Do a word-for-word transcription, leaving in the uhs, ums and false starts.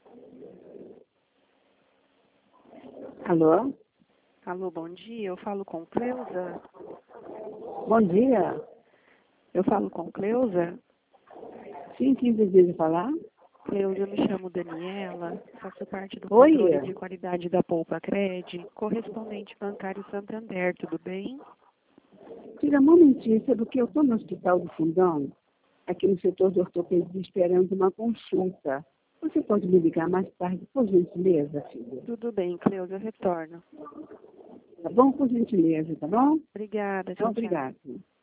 Alô? Alô, bom dia. Eu falo com Cleusa. Bom dia. Eu falo com Cleusa. Sim, quem deseja falar? Cleusa, eu me chamo Daniela. Faço parte do Oi. controle de qualidade da Poupa Cred, correspondente bancário Santander. Tudo bem? Tira uma notícia do que eu estou no Hospital do Fundão, aqui no setor de ortopedia, esperando uma consulta. Você pode me ligar mais tarde, por gentileza, filha? Tudo bem, Cleusa, eu retorno. Tá bom? Por gentileza, tá bom? Obrigada, Então, tchau, tchau. obrigada.